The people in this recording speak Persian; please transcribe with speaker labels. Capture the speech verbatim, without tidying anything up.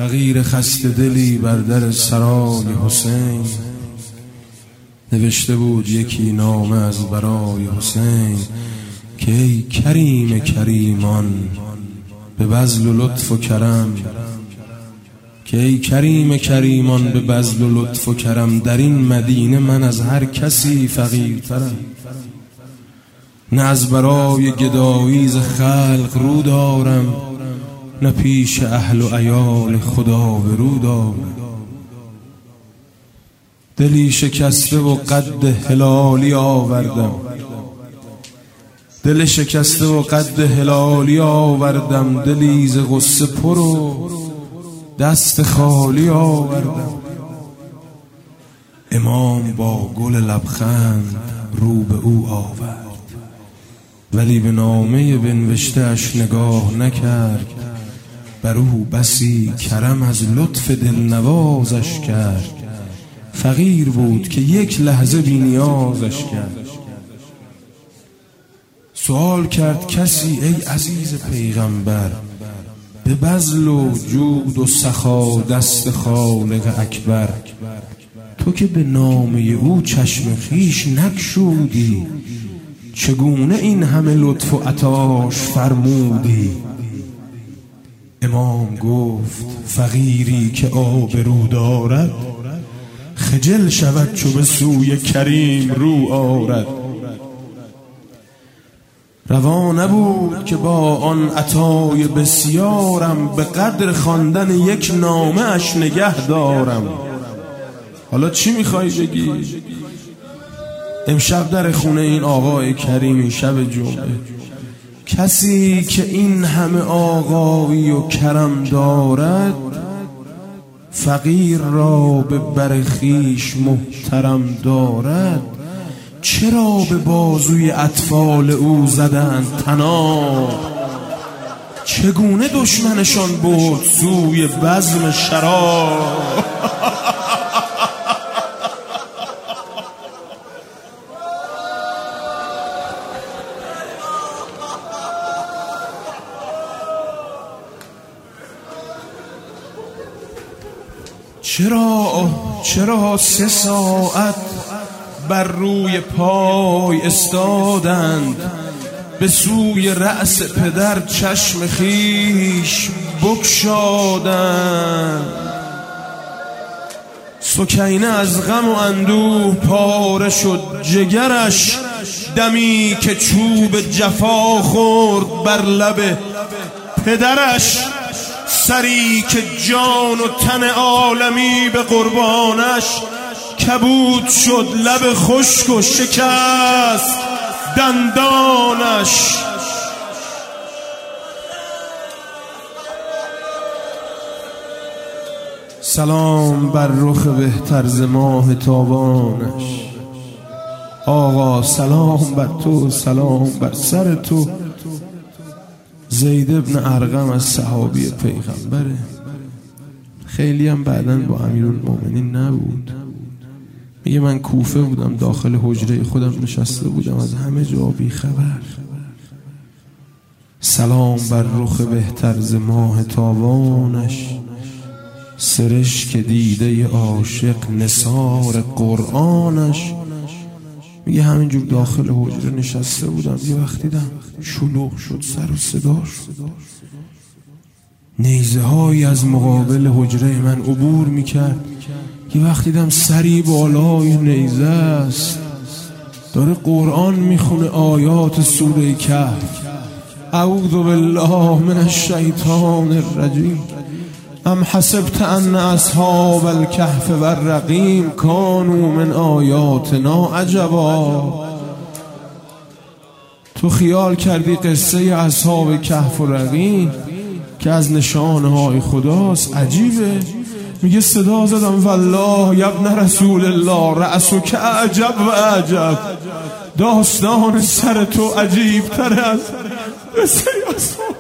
Speaker 1: فقیر خسته دلی بر در سرای حسین، نوشته بود یکی نامه از برای حسین که ای کریم کریمان به بذل و لطف و کرم، که ای کریم کریمان به بذل و لطف و کرم، در این مدینه من از هر کسی فقیرترم، نه از برای گدایی ز خلق رو دارم، نه پیش اهل و عیال خدا به رو دارم. دلی شکسته و قد هلالی آوردم، دل شکسته و قد هلالی آوردم، دلی ز غصه پر و دست خالی آوردم. امام با گل لبخند رو به او آورد، ولی به نامه بنوشته اش نگاه نکرد، بر او بسی کرم از لطف دلنوازش کرد. فقیر بود که یک لحظه بی نیازش کرد. سوال کرد کسی ای عزیز پیغمبر، به بذل و جود و سخا دست خالق اکبر، تو که به نامه او چشم خیش نگشودی، چگونه این همه لطف و عطاش فرمودی؟ امام گفت فقیری که آبرو دارد، خجل شود چو به سوی کریم رو آرد. روا نبود که با آن عطای بسیارم، به قدر خواندن یک نامه اش نگه دارم. حالا چی میخوای بگی؟ امشب در خونه این آقای کریم شب جمعه، کسی که این همه آقایی و کرم دارد، فقیر را به بر خویش محترم دارد. چرا به بازوی اطفال او زدند طناب، چگونه دشمنشان برد سوی بزم شراب؟ چرا چرا سه ساعت بر روی پای استادند، به سوی رأس پدر چشم خیش بگشادند. سکینه از غم و اندوه پاره شد جگرش، دمی که چوب جفا خورد بر لب پدرش. سری که جان و تن عالمی به قربانش، کبود شد لب خشک و شکست دندانش. سلام بر رخ بهتر ز ماه تابانش، آقا سلام بر تو، سلام بر سر تو. زید ابن ارقم از صحابی پیغمبره، خیلی هم بعداً با امیرالمومنین نبود. میگه من کوفه بودم، داخل حجره خودم نشسته بودم، از همه جا بی خبر. سلام بر رخ بهتر ز ماه تابانش، سرشک دیده عاشق نثار قرآنش. میگه همینجور داخل حجره نشسته بودم، یه وقتی دیدم شلوغ شد، سر و صدا شد، نیزه هایی از مقابل حجره من عبور میکرد. یه وقتی دیدم سری بالای نیزه است، داره قرآن میخونه، آیات سوره کهف. اعوذ بالله من الشیطان الرجیم، ام حسبت ان اصحاب الکهف والرقیم کانوا من آیاتنا عجبا. تو خیال کردی قصه اصحاب کهف و رقیم که از نشانه های خداست؟ عجیبه. میگه صدا زدم والله یبن رسول الله رأسک عجب و عجب، داستان سر تو عجیب تر از قصه اصحاب